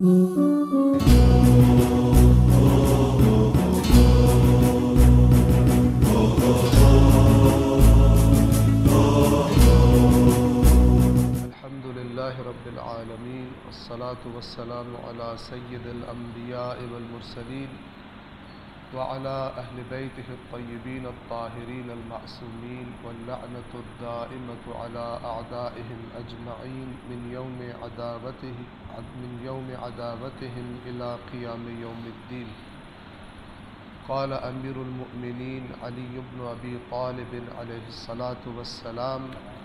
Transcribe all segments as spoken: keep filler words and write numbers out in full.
رب العالمین والصلاة والسلام علی سید الانبیاء والمرسلین وعلى اہل بیتہ الطیبین الطاہرین المعصومین واللعنۃ الدائمۃ علی اعدائہم اجمعین من یوم عداوتہ من یوم عداوتہم الی قیام یوم الدین۔ قال امیر المؤمنین علی بن ابی طالب علیہ الصلاة والسلام: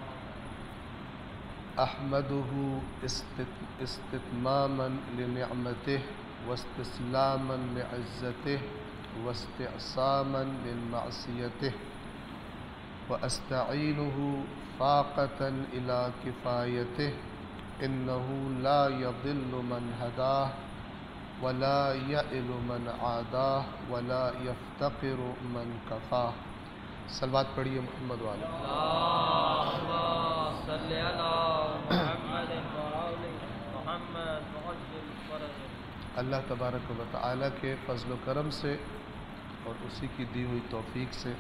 احمده استتماما لنعمته واستسلاما لعزته واستعصاما من معصيته واستعينه فاقة إلى كفايته إنه لا يضل من هداه ولا يئل من عاداه ولا يفتقر من كفاه۔ صلوات پڑھیے محمد والے۔ اللهم صل على محمد وآل محمد وعجل فرجه۔ اللہ تبارک و تعالیٰ کے فضل و کرم سے اور اسی کی دی ہوئی توفیق سے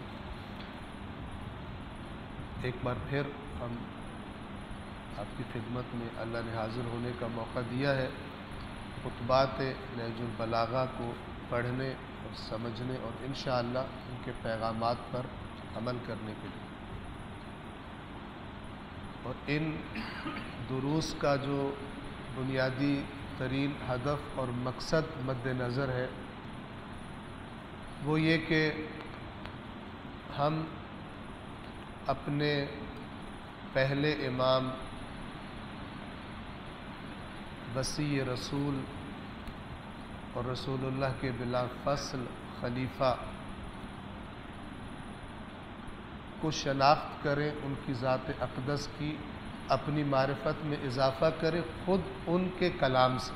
ایک بار پھر ہم آپ کی خدمت میں اللہ نے حاضر ہونے کا موقع دیا ہے، خطبات نہج البلاغہ کو پڑھنے اور سمجھنے اور انشاءاللہ ان کے پیغامات پر عمل کرنے کے لیے۔ اور ان دروس کا جو بنیادی ترین ہدف اور مقصد مد نظر ہے وہ یہ کہ ہم اپنے پہلے امام وصی رسول اور رسول اللہ کے بلا فصل خلیفہ کو شناخت کریں، ان کی ذات اقدس کی اپنی معرفت میں اضافہ کریں، خود ان کے کلام سے،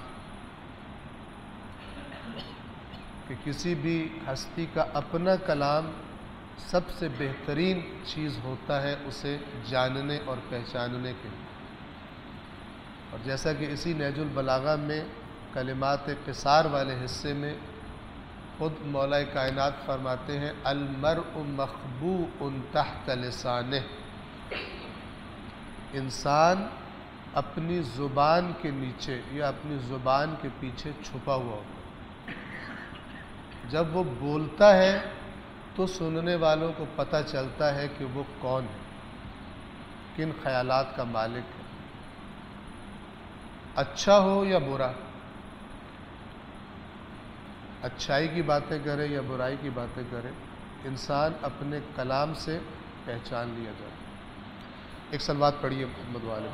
کہ کسی بھی ہستی کا اپنا کلام سب سے بہترین چیز ہوتا ہے اسے جاننے اور پہچاننے کے لیے۔ اور جیسا کہ اسی نہج البلاغہ میں کلمات قصار والے حصے میں خود مولا کائنات فرماتے ہیں: المرء مخبوء تحت لسانہ، انسان اپنی زبان کے نیچے یا اپنی زبان کے پیچھے چھپا ہوا ہوتا ہے۔ جب وہ بولتا ہے تو سننے والوں کو پتہ چلتا ہے کہ وہ کون ہے، کن خیالات کا مالک ہے، اچھا ہو یا برا، اچھائی کی باتیں کرے یا برائی کی باتیں کرے، انسان اپنے کلام سے پہچان لیا جاتا ہے۔ ایک صلوات پڑھیے محمد والے۔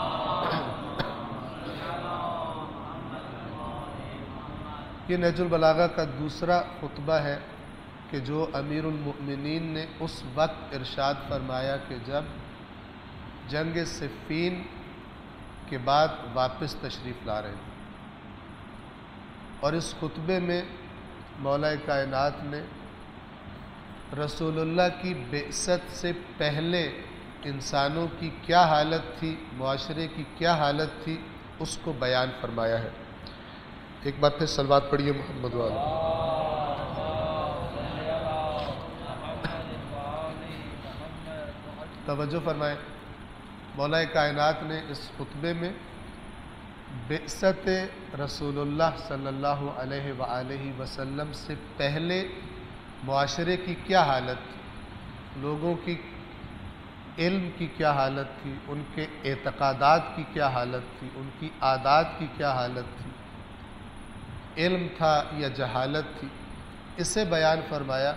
یہ نہج البلاغہ کا دوسرا خطبہ ہے کہ جو امیر المؤمنین نے اس وقت ارشاد فرمایا کہ جب جنگ صفین کے بعد واپس تشریف لا رہے ہیں، اور اس خطبے میں مولا کائنات نے رسول اللہ کی بعثت سے پہلے انسانوں کی کیا حالت تھی، معاشرے کی کیا حالت تھی، اس کو بیان فرمایا ہے۔ ایک بار پھر صلوات پڑھیے محمد والے۔ توجہ فرمائیں، مولا کائنات نے اس خطبے میں بعثت رسول اللہ صلی اللہ علیہ وآلہ وسلم سے پہلے معاشرے کی کیا حالت تھی، لوگوں کی علم کی کیا حالت تھی، ان کے اعتقادات کی کیا حالت تھی، ان کی عادات کی کیا حالت تھی، علم تھا یا جہالت تھی، اسے بیان فرمایا۔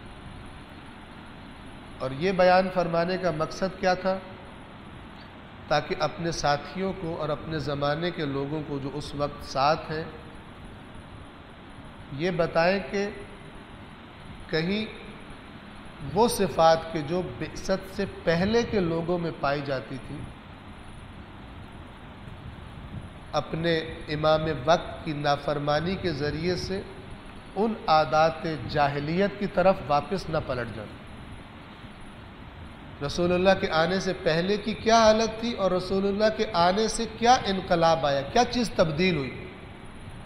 اور یہ بیان فرمانے کا مقصد کیا تھا؟ تاکہ اپنے ساتھیوں کو اور اپنے زمانے کے لوگوں کو جو اس وقت ساتھ ہیں یہ بتائیں کہ کہیں وہ صفات کے جو بعثت سے پہلے کے لوگوں میں پائی جاتی تھی اپنے امام وقت کی نافرمانی کے ذریعے سے ان عادات جاہلیت کی طرف واپس نہ پلٹ جائیں۔ رسول اللہ کے آنے سے پہلے کی کیا حالت تھی اور رسول اللہ کے آنے سے کیا انقلاب آیا، کیا چیز تبدیل ہوئی،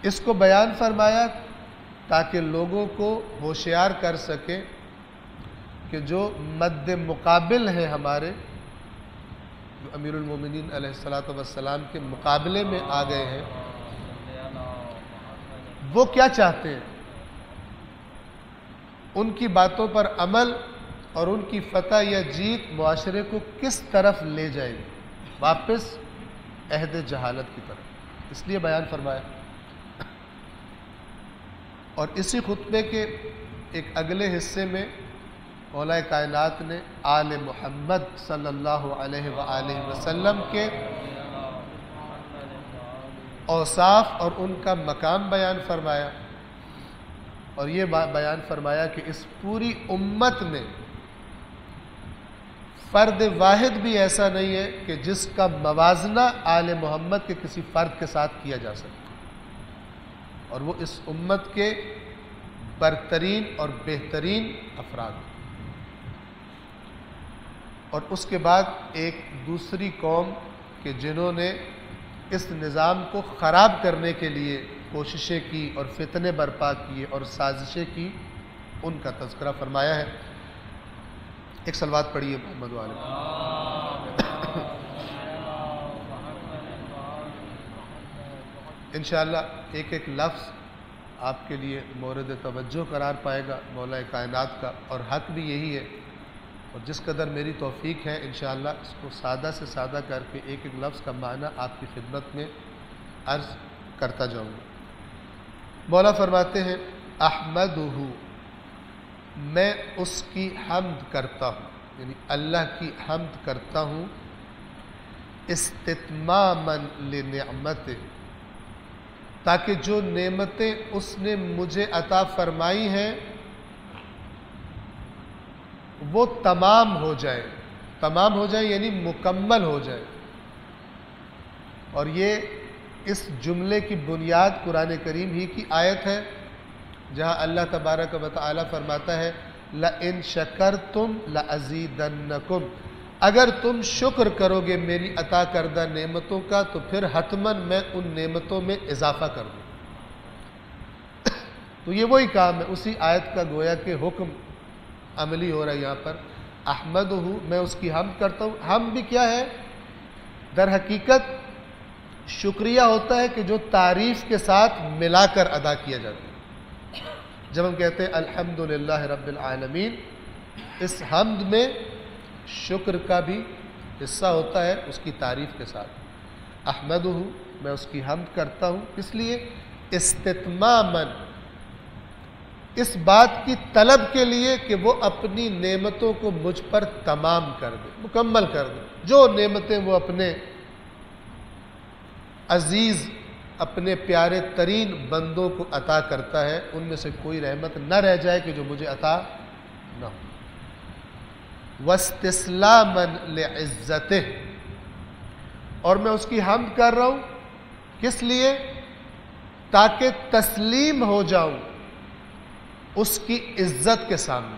اس کو بیان فرمایا تاکہ لوگوں کو ہوشیار کر سکے کہ جو مد مقابل ہیں ہمارے، جو امیر المومنین علیہ الصلوۃ والسلام کے مقابلے میں آ گئے ہیں، وہ کیا چاہتے ہیں، ان کی باتوں پر عمل اور ان کی فتح یا جیت معاشرے کو کس طرف لے جائے گی، واپس عہد جہالت کی طرف، اس لیے بیان فرمایا۔ اور اسی خطبے کے ایک اگلے حصے میں مولا کائنات نے آل محمد صلی اللہ علیہ وآلہ وسلم کے اوصاف اور ان کا مقام بیان فرمایا، اور یہ بیان فرمایا کہ اس پوری امت میں فرد واحد بھی ایسا نہیں ہے کہ جس کا موازنہ آل محمد کے کسی فرد کے ساتھ کیا جا سکے، اور وہ اس امت کے برترین اور بہترین افراد ہیں۔ اور اس کے بعد ایک دوسری قوم کہ جنہوں نے اس نظام کو خراب کرنے کے لیے کوششیں کی اور فتنے برپا کیے اور سازشیں کی، ان کا تذکرہ فرمایا ہے۔ ایک صلوات پڑھیے محمد والے۔ انشاءاللہ ایک ایک لفظ آپ کے لیے مورد توجہ قرار پائے گا مولا کائنات کا، اور حق بھی یہی ہے، اور جس قدر میری توفیق ہے انشاءاللہ اس کو سادہ سے سادہ کر کے ایک ایک لفظ کا معنی آپ کی خدمت میں عرض کرتا جاؤں گا۔ مولا فرماتے ہیں احمدہ، میں اس کی حمد کرتا ہوں، یعنی اللہ کی حمد کرتا ہوں، استتماما لنعمتہ، تاکہ جو نعمتیں اس نے مجھے عطا فرمائی ہیں وہ تمام ہو جائے، تمام ہو جائے یعنی مکمل ہو جائے۔ اور یہ اس جملے کی بنیاد قرآن کریم ہی کی آیت ہے، جہاں اللہ تبارک و تعالی فرماتا ہے لَإِن شَكَرْتُمْ لَأَزِيدَنَّكُمْ، اگر تم شکر کرو گے میری عطا کردہ نعمتوں کا تو پھر حتماً میں ان نعمتوں میں اضافہ کروں۔ تو یہ وہی کام ہے، اسی آیت کا گویا کہ حکم عملی ہو رہا ہے یہاں پر۔ احمدہ، میں اس کی حمد کرتا ہوں۔ حمد بھی کیا ہے؟ در حقیقت شکریہ ہوتا ہے کہ جو تعریف کے ساتھ ملا کر ادا کیا جاتا ہے۔ جب ہم کہتے ہیں الحمدللہ رب العالمین، اس حمد میں شکر کا بھی حصہ ہوتا ہے اس کی تعریف کے ساتھ۔ احمدہ، میں اس کی حمد کرتا ہوں، اس لیے استتماماً، اس بات کی طلب کے لیے کہ وہ اپنی نعمتوں کو مجھ پر تمام کر دے، مکمل کر دے۔ جو نعمتیں وہ اپنے عزیز، اپنے پیارے ترین بندوں کو عطا کرتا ہے، ان میں سے کوئی رحمت نہ رہ جائے کہ جو مجھے عطا نہ ہو۔ وَاسْتِسْلَامًا لِعِزَّتِهِ، اور میں اس کی حمد کر رہا ہوں کس لیے؟ تاکہ تسلیم ہو جاؤں اس کی عزت کے سامنے۔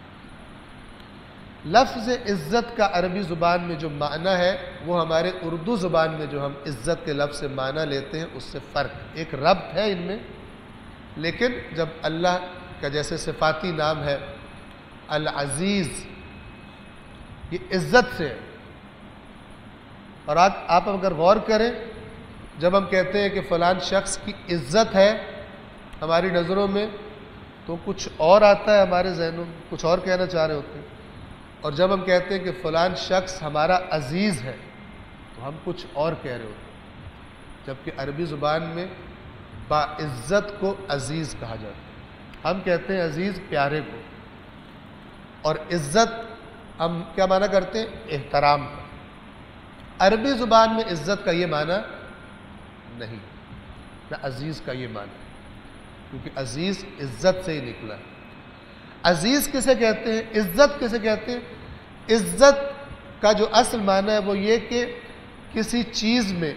لفظ عزت کا عربی زبان میں جو معنی ہے وہ ہمارے اردو زبان میں جو ہم عزت کے لفظ سے معنی لیتے ہیں اس سے فرق، ایک ربط ہے ان میں، لیکن جب اللہ کا جیسے صفاتی نام ہے العزیز، یہ عزت سے ہے۔ اور آج آپ اگر غور کریں، جب ہم کہتے ہیں کہ فلان شخص کی عزت ہے ہماری نظروں میں تو کچھ اور آتا ہے ہمارے ذہنوں میں، کچھ اور کہنا چاہ رہے ہوتے ہیں، اور جب ہم کہتے ہیں کہ فلان شخص ہمارا عزیز ہے تو ہم کچھ اور کہہ رہے ہوتے ہیں، جبکہ عربی زبان میں باعزت کو عزیز کہا جاتا ہے۔ ہم کہتے ہیں عزیز پیارے کو، اور عزت ہم کیا معنی کرتے ہیں؟ احترام کا۔ عربی زبان میں عزت کا یہ معنی نہیں، نہ عزیز کا یہ معنی، کیونکہ عزیز عزت سے ہی نکلا ہے۔ عزیز کسے کہتے ہیں؟ عزت کسے کہتے ہیں؟ عزت کا جو اصل معنی ہے وہ یہ کہ کسی چیز میں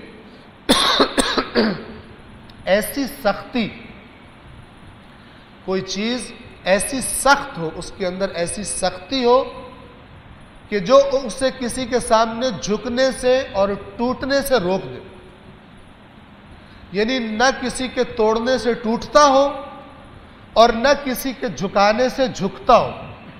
ایسی سختی، کوئی چیز ایسی سخت ہو، اس کے اندر ایسی سختی ہو کہ جو اسے کسی کے سامنے جھکنے سے اور ٹوٹنے سے روک دے۔ یعنی نہ کسی کے توڑنے سے ٹوٹتا ہو اور نہ کسی کے جھکانے سے جھکتا ہو.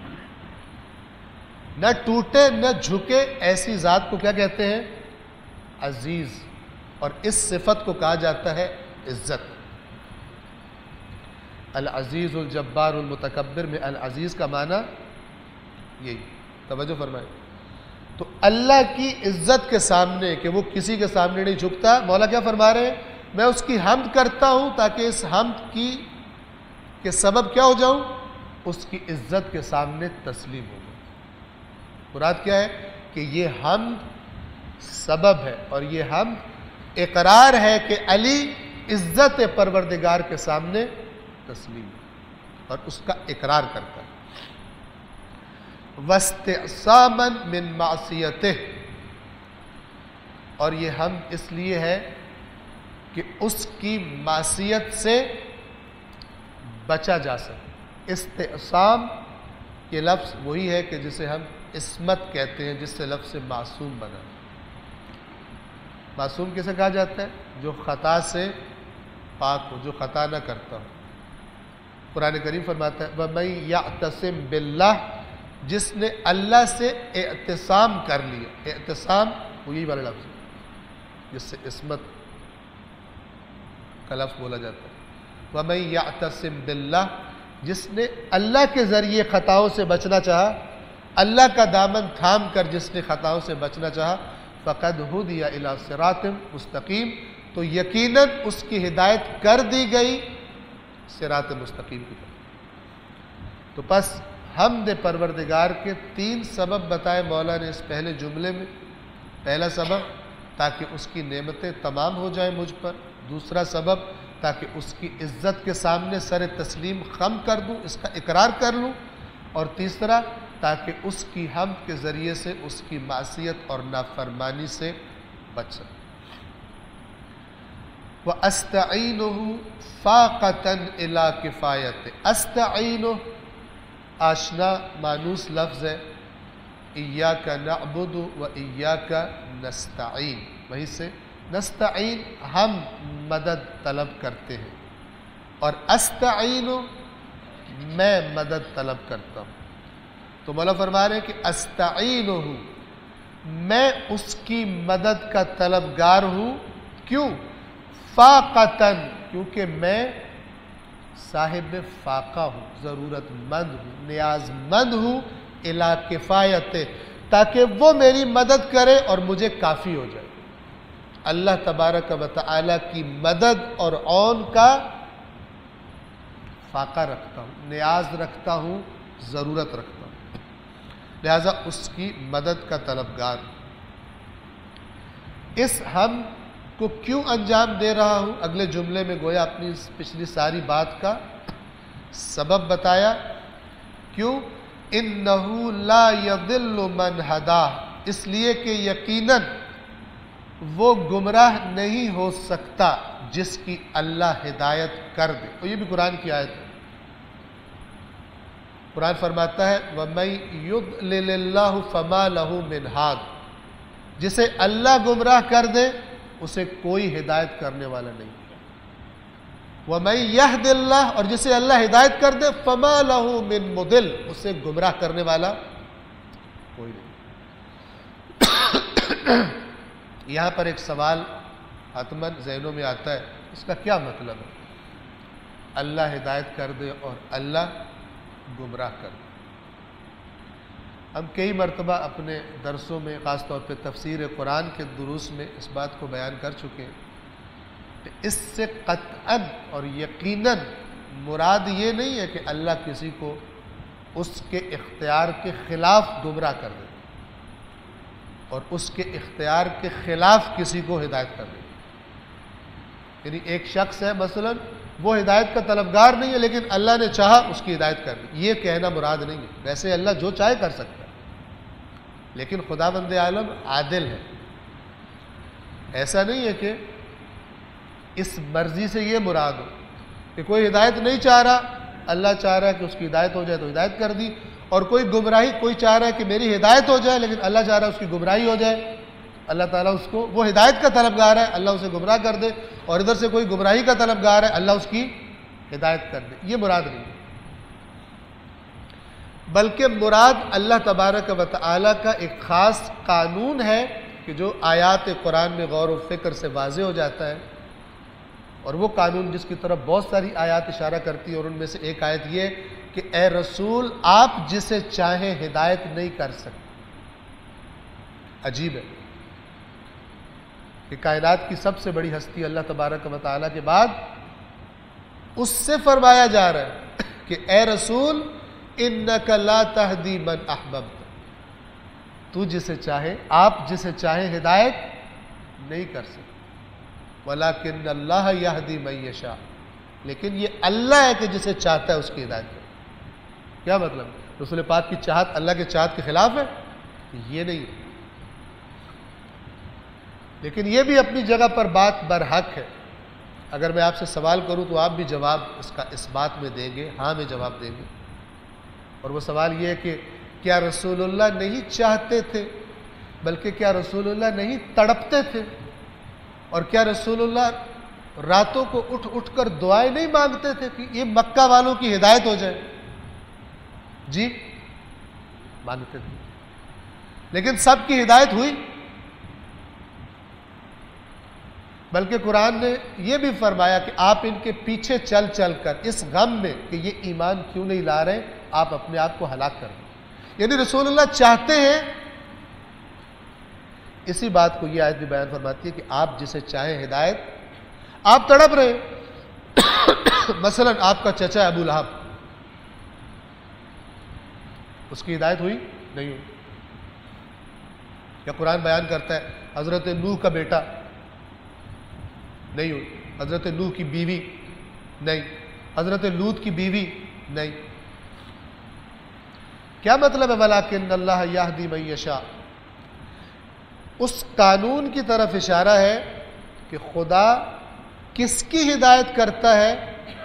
نہ ٹوٹے نہ جھکے، ایسی ذات کو کیا کہتے ہیں؟ عزیز. اور اس صفت کو کہا جاتا ہے عزت. العزیز الجبار المتکبر میں العزیز کا معنی یہی. توجہ فرمائیں. تو اللہ کی عزت کے سامنے، کہ وہ کسی کے سامنے نہیں جھکتا، مولا کیا فرما رہے ہیں؟ میں اس کی حمد کرتا ہوں تاکہ اس حمد کی کے سبب کیا ہو جاؤں؟ اس کی عزت کے سامنے تسلیم ہو جاؤں. مراد کیا ہے؟ کہ یہ حمد سبب ہے اور یہ حمد اقرار ہے کہ علی عزت پروردگار کے سامنے تسلیم ہے اور اس کا اقرار کرتا ہے. وَاسْتِعْصَامًا مِّن مَعْصِيَتِهِ، اور یہ حمد اس لیے ہے کہ اس کی معصیت سے بچا جا سکے. استعصام یہ لفظ وہی ہے کہ جسے ہم عصمت کہتے ہیں، جس سے لفظ معصوم بنا. معصوم کیسے کہا جاتا ہے؟ جو خطا سے پاک ہو، جو خطا نہ کرتا ہو. قرآن کریم فرماتا ہے وَمَن يَعْتَصِم بِاللَّهِ، جس نے اللہ سے اعتصام کر لیا. اعتصام وہی والا لفظ ہے جس سے عصمت کا لفظ بولا جاتا ہے. وَمَن يَعْتَصِم بِاللَّهِ، جس نے اللہ کے ذریعے خطاؤں سے بچنا چاہا، اللہ کا دامن تھام کر جس نے خطاؤں سے بچنا چاہا، فَقَدْ هُدِيَ إِلَىٰ صِرَاطٍ مستقیم، تو یقیناً اس کی ہدایت کر دی گئی صراط مستقیم کی طرف. تو پس حمد پروردگار کے تین سبب بتائے مولا نے اس پہلے جملے میں. پہلا سبب تاکہ اس کی نعمتیں تمام ہو جائیں مجھ پر. دوسرا سبب تاکہ اس کی عزت کے سامنے سر تسلیم خم کر دوں، اس کا اقرار کر لوں. اور تیسرا تاکہ اس کی حمد کے ذریعے سے اس کی معصیت اور نافرمانی سے بچ سکوں. وَأَسْتَعِينُهُ فَاقَةً إِلَىٰ كِفَایَتِ. استعینُ آشنا مانوس لفظ ہے. ایاک نعبد و ایاک نستعین، وہیں سے نستعین ہم مدد طلب کرتے ہیں، اور استعین میں مدد طلب کرتا ہوں. تو مولا فرما رہے ہیں کہ استعینہ، میں اس کی مدد کا طلبگار ہوں. کیوں؟ فاقتاً، کیونکہ میں صاحب فاقہ ہوں، ضرورت مند ہوں، نیاز مند ہوں. الا کفایت، تاکہ وہ میری مدد کرے اور مجھے کافی ہو جائے. اللہ تبارک و تعالی کی مدد اور عون کا فاقہ رکھتا ہوں، نیاز رکھتا ہوں، ضرورت رکھتا ہوں، لہذا اس کی مدد کا طلبگار. اس ہم کو کیوں انجام دے رہا ہوں؟ اگلے جملے میں گویا اپنی پچھلی ساری بات کا سبب بتایا. کیوں؟ انہو لا یضل من ہداہ، اس لیے کہ یقیناً وہ گمراہ نہیں ہو سکتا جس کی اللہ ہدایت کر دے. اور یہ بھی قرآن کی آیت ہے. قرآن فرماتا ہے وَمَن يُضْلِلِ اللَّهُ فَمَا لَهُ مِنْ هَادٍ، جسے اللہ گمراہ کر دے اسے کوئی ہدایت کرنے والا نہیں. وَمَن يَهْدِ اللَّهُ، اور جسے اللہ ہدایت کر دے فَمَا لَهُ مِن مُضِلٍ، اسے گمراہ کرنے والا کوئی نہیں. یہاں پر ایک سوال حتماً ذہنوں میں آتا ہے، اس کا کیا مطلب ہے؟ اللہ ہدایت کر دے اور اللہ گمراہ کر دے. ہم کئی مرتبہ اپنے درسوں میں، خاص طور پہ تفسیر قرآن کے دروس میں اس بات کو بیان کر چکے ہیں کہ اس سے قطعاً اور یقیناً مراد یہ نہیں ہے کہ اللہ کسی کو اس کے اختیار کے خلاف گمراہ کر دے اور اس کے اختیار کے خلاف کسی کو ہدایت کر دے. یعنی ایک شخص ہے مثلاً، وہ ہدایت کا طلبگار نہیں ہے لیکن اللہ نے چاہا اس کی ہدایت کر دی، یہ کہنا مراد نہیں ہے. ویسے اللہ جو چاہے کر سکتا ہے، لیکن خداوند عالم عادل ہے. ایسا نہیں ہے کہ اس مرضی سے یہ مراد ہو کہ کوئی ہدایت نہیں چاہ رہا، اللہ چاہ رہا ہے کہ اس کی ہدایت ہو جائے تو ہدایت کر دی، اور کوئی گمراہی، کوئی چاہ رہا ہے کہ میری ہدایت ہو جائے لیکن اللہ چاہ رہا ہے اس کی گمراہی ہو جائے. اللہ تعالیٰ اس کو، وہ ہدایت کا طلبگار ہے، اللہ اسے گمراہ کر دے، اور ادھر سے کوئی گمراہی کا طلبگار ہے، اللہ اس کی ہدایت کر دے، یہ مراد نہیں ہے۔ بلکہ مراد اللہ تبارک و تعالیٰ کا ایک خاص قانون ہے کہ جو آیات قرآن میں غور و فکر سے واضح ہو جاتا ہے، اور وہ قانون جس کی طرف بہت ساری آیات اشارہ کرتی ہیں، اور ان میں سے ایک آیت یہ کہ اے رسول آپ جسے چاہیں ہدایت نہیں کر سکتے۔ عجیب ہے کہ کائنات کی سب سے بڑی ہستی اللہ تبارک و تعالیٰ کے بعد اس سے فرمایا جا رہا ہے کہ اے رسول انک لا تہدی من احببت، تو جسے چاہے، آپ جسے چاہیں ہدایت نہیں کر سکتے، ولیکن اللہ یہدی من یشاء، لیکن یہ اللہ ہے کہ جسے چاہتا ہے اس کی ہدایت کرے۔ کیا مطلب؟ رسول پاک کی چاہت اللہ کے چاہت کے خلاف ہے؟ یہ نہیں ہے، لیکن یہ بھی اپنی جگہ پر بات برحق ہے۔ اگر میں آپ سے سوال کروں تو آپ بھی جواب اس کا اس بات میں دیں گے، ہاں میں جواب دیں گے، اور وہ سوال یہ ہے کہ کیا رسول اللہ نہیں چاہتے تھے، بلکہ کیا رسول اللہ نہیں تڑپتے تھے، اور کیا رسول اللہ راتوں کو اٹھ اٹھ کر دعائیں نہیں مانگتے تھے کہ یہ مکہ والوں کی ہدایت ہو جائے؟ جی مانگتے تھے، لیکن سب کی ہدایت ہوئی؟ بلکہ قرآن نے یہ بھی فرمایا کہ آپ ان کے پیچھے چل چل کر اس غم میں کہ یہ ایمان کیوں نہیں لا رہے، آپ اپنے آپ کو ہلاک کر دیں۔ یعنی رسول اللہ چاہتے ہیں، اسی بات کو یہ آیت بھی بیان فرماتی ہے کہ آپ جسے چاہیں ہدایت، آپ تڑپ رہے مثلا آپ کا چچا ابو لہب، اس کی ہدایت ہوئی؟ نہیں ہوئی۔ یا قرآن بیان کرتا ہے حضرت نوح کا بیٹا، نہیں ہوئی۔ حضرت نوح کی بیوی، نہیں۔ حضرت لوط کی بیوی، نہیں۔ کیا مطلب ہے ولیکن اللہ یہدی من یشاء؟ اس قانون کی طرف اشارہ ہے کہ خدا کس کی ہدایت کرتا ہے؟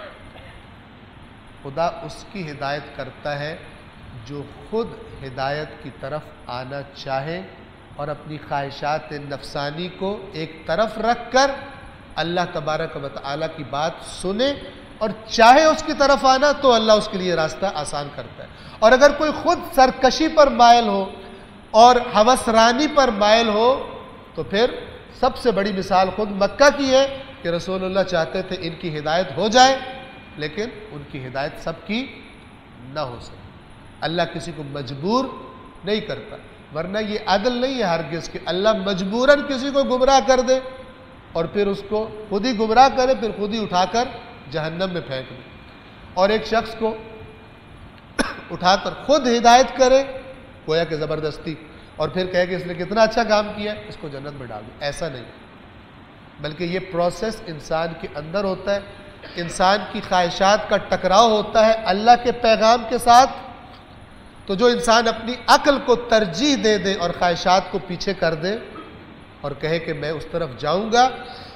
خدا اس کی ہدایت کرتا ہے جو خود ہدایت کی طرف آنا چاہے اور اپنی خواہشات نفسانی کو ایک طرف رکھ کر اللہ تبارک و تعالیٰ کی بات سنے اور چاہے اس کی طرف آنا، تو اللہ اس کے لیے راستہ آسان کرتا ہے۔ اور اگر کوئی خود سرکشی پر مائل ہو اور ہوسرانی پر مائل ہو تو پھر سب سے بڑی مثال خود مکہ کی ہے کہ رسول اللہ چاہتے تھے ان کی ہدایت ہو جائے، لیکن ان کی ہدایت سب کی نہ ہو سکے۔ اللہ کسی کو مجبور نہیں کرتا، ورنہ یہ عدل نہیں ہے ہرگز کہ اللہ مجبوراً کسی کو گمراہ کر دے اور پھر اس کو خود ہی گمراہ کرے، پھر خود ہی اٹھا کر جہنم میں پھینک دے، اور ایک شخص کو اٹھا کر خود ہدایت کرے گویا کہ زبردستی، اور پھر کہے کہ اس نے کتنا اچھا کام کیا ہے، اس کو جنت میں ڈال دے۔ ایسا نہیں، بلکہ یہ پروسیس انسان کے اندر ہوتا ہے، انسان کی خواہشات کا ٹکراؤ ہوتا ہے اللہ کے پیغام کے ساتھ، تو جو انسان اپنی عقل کو ترجیح دے دے اور خواہشات کو پیچھے کر دے اور کہے کہ میں اس طرف جاؤں گا،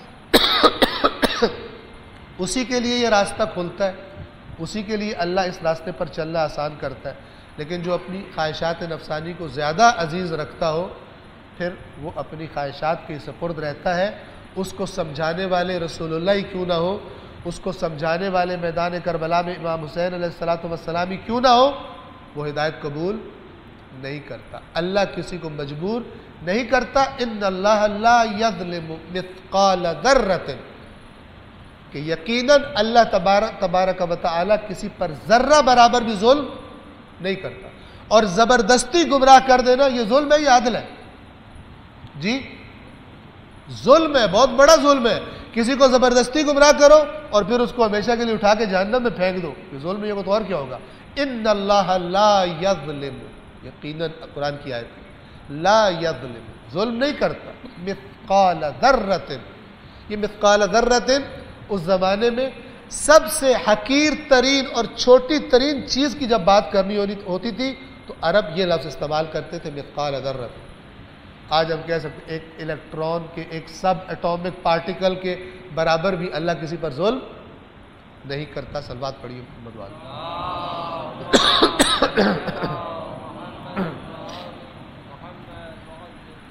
اسی کے لیے یہ راستہ کھلتا ہے، اسی کے لیے اللہ اس راستے پر چلنا آسان کرتا ہے۔ لیکن جو اپنی خواہشات نفسانی کو زیادہ عزیز رکھتا ہو، پھر وہ اپنی خواہشات کے سپرد رہتا ہے، اس کو سمجھانے والے رسول اللہ ہی کیوں نہ ہو، اس کو سمجھانے والے میدان کربلا میں امام حسین علیہ الصلوۃ والسلام ہی کیوں نہ ہو، وہ ہدایت قبول نہیں کرتا۔ اللہ کسی کو مجبور نہیں کرتا۔ ان اللہ لا یظلم مثقال ذرۃ، کہ یقیناً اللہ تبارک تبارک و تعالی کسی پر ذرہ برابر بھی ظلم نہیں کرتا، اور زبردستی گمراہ کر دینا یہ ظلم ہے یا عدل ہے؟ جی ظلم ہے، بہت بڑا ظلم ہے۔ کسی کو زبردستی گمراہ کرو اور پھر اس کو ہمیشہ کے لیے اٹھا کے جہنم میں پھینک دو، یہ ظلم ہے، یہ تو اور کیا ہوگا؟ ان اللہ لا یظلم، یقیناً قرآن کی آیت ہے، لا یظلم، ظلم نہیں کرتا، مثقال ذرۃ، یہ مثقال ذرۃ اس زمانے میں سب سے حقیر ترین اور چھوٹی ترین چیز کی جب بات کرنی ہوتی تھی تو عرب یہ لفظ استعمال کرتے تھے، مثقال ذرۃ۔ آج ہم کہہ سکتے ایک الیکٹران کے، ایک سب ایٹامک پارٹیکل کے برابر بھی اللہ کسی پر ظلم نہیں کرتا۔ صلوات پڑھیے محمد والے۔